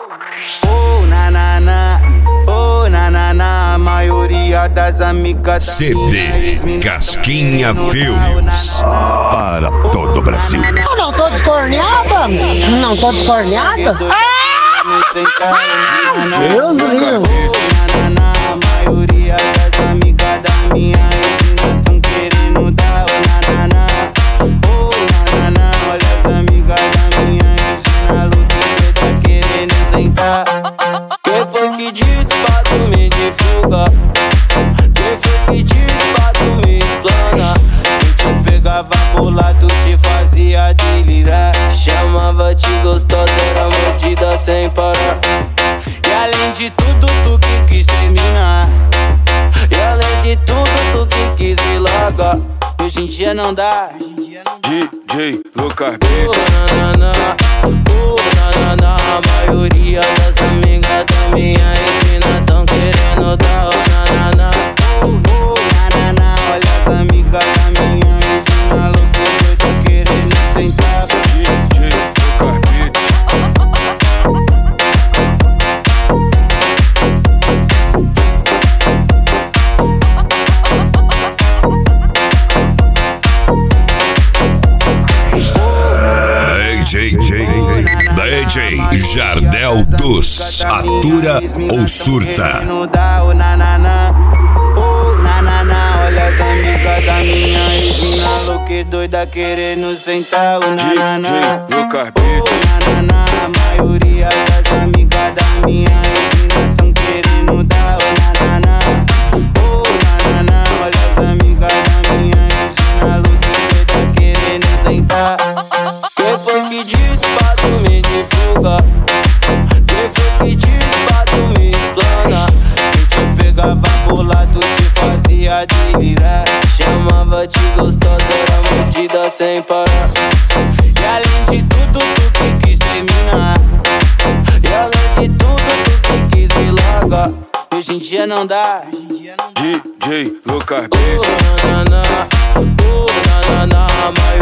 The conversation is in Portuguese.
Oh, nanana, oh, nanana, a maioria das amigas da CD Casquinha Filmes para todo o Brasil. Eu não tô descorneada? Não tô descorneada? Deus lindo. A maioria das amigas da minha Regina tão querendo dar o nanana. Oh, nanana, olha as amigas da minha Regina, louca tá querendo sentar. Quem foi que disse pra tu me divulgar? Quem foi que disse pra tu me explanar? Eu te pegava bolado, te fazia delirar. Chamava de gostosa, era mordida sem parar. E além de tudo, tu que quis terminar. E além de tudo, tu que quis me largar. Hoje em dia não dá. DJ Lucas Oh, nanana, a maioria das amigas da minha esquina tão querendo dar o nanana. Oh, nanana, olha as amigas da minha esquina, louco doido querendo sentar. DJ Lucas Beats. DJ Jardel dos Atura ou Surta. Oh, nanana, olha as amigas da minha Regina, louca doida querendo sentar. O nanana, DJ Lucas Beats. oh, nanana, a maioria das amigas da minha Regina tão querendo dar o nanana. Oh, nanana, olha as amigas da minha Regina, louca doida querendo sentar. Quem foi que disse pra tu me divulgar? Quem foi que disse pra tu me explanar? Eu te pegava bolado, te fazia delirar. Chamava de gostosa, era mordida sem parar. E além de tudo, tu que quis terminar. E além de tudo, tu que quis me largar. Hoje em dia não dá. DJ Lucas Oh, nanana, a